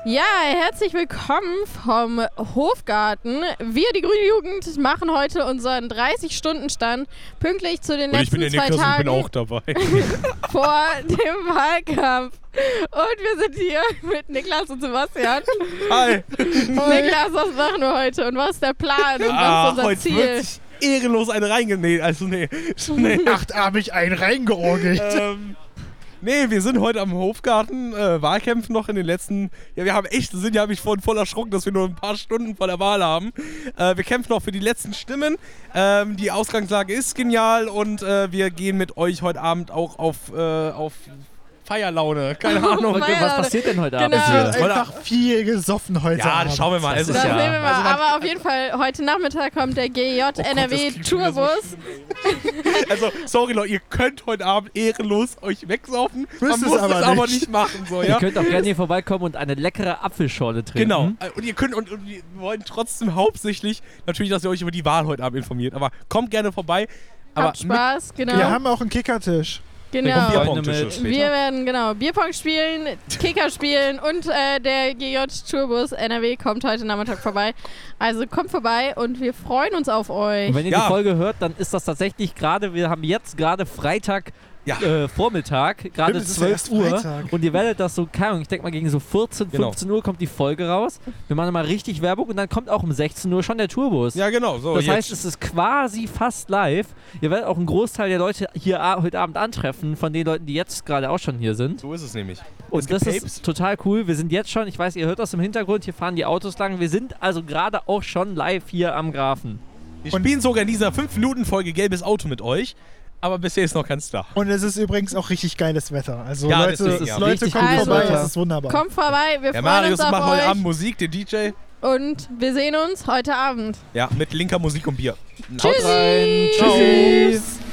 Ja, herzlich willkommen vom Hofgarten. Wir, die Grüne Jugend, machen heute unseren 30-Stunden-Stand pünktlich zu den letzten 2 Tagen. Ich bin auch dabei. Vor dem Wahlkampf. Und wir sind hier mit Niklas und Sebastian. Hi. Niklas, was machen wir heute und was ist der Plan und was ist unser Ziel? Ehrenlos eine reingenäht. Nee. Achtarmig einen reingeorgelt. Nee, wir sind heute am Hofgarten, Wahlkämpfen noch in den letzten... Ja, wir haben echt, habe ich vorhin voll erschrocken, dass wir nur ein paar Stunden vor der Wahl haben. Wir kämpfen noch für die letzten Stimmen. Die Ausgangslage ist genial und wir gehen mit euch heute Abend auch auf Feierlaune. Keine Ahnung. Was passiert denn heute Abend Genau. hier? Einfach viel gesoffen heute Ja, Abend. das schauen wir mal. Das Das ist sehen ja- wir mal. Aber auf jeden Fall, heute Nachmittag kommt der GJ NRW Tourbus. Also, sorry Leute, ihr könnt heute Abend ehrenlos euch wegsaufen. Man Müsst es muss es aber aber nicht. nicht machen. So, Ihr ja? könnt auch gerne hier vorbeikommen und eine leckere Apfelschorle trinken. Genau. Und ihr könnt und wir wollen trotzdem hauptsächlich natürlich, dass ihr euch über die Wahl heute Abend informiert. Aber kommt gerne vorbei. Aber Habt Spaß, genau. Wir haben auch einen Kickertisch. Genau. Freunde Bierpong-Tische mit. später. Wir werden Bierpong spielen, Kicker spielen und der GJ Tourbus NRW kommt heute Nachmittag vorbei. Also kommt vorbei und wir freuen uns auf euch. Und wenn ihr Ja. die Folge hört, dann ist das tatsächlich gerade, wir haben jetzt gerade Freitag Vormittag, gerade Stimmt, es ist ja 12 erst Uhr Freitag. und ihr werdet das so, keine Ahnung, ich denke mal gegen so 14, Genau. 15 Uhr kommt die Folge raus. Wir machen mal richtig Werbung und dann kommt auch um 16 Uhr schon der Tourbus. Ja, genau. So, Das jetzt. heißt, es ist quasi fast live. Ihr werdet auch einen Großteil der Leute hier heute Abend antreffen, von den Leuten, die jetzt gerade auch schon hier sind. So ist es nämlich. Und gibt das Tapes. ist total cool. Wir sind jetzt schon, ich weiß, ihr hört das im Hintergrund, hier fahren die Autos lang. Wir sind also gerade auch schon live hier am Grafen. Wir spielen sogar in dieser 5-Minuten-Folge Gelbes Auto mit euch. Aber bisher ist noch keins da. Und es ist übrigens auch richtig geiles Wetter. Also Ja, Leute, deswegen, ja. Leute Richtig kommt gutes vorbei, Wetter. es ist wunderbar. Kommt vorbei, wir Der freuen Marius uns macht auf heute Abend euch Musik, der DJ. und wir sehen uns heute Abend. Ja, mit linker Musik und Bier. Tschüssi. Haut rein. Ciao. Tschüss.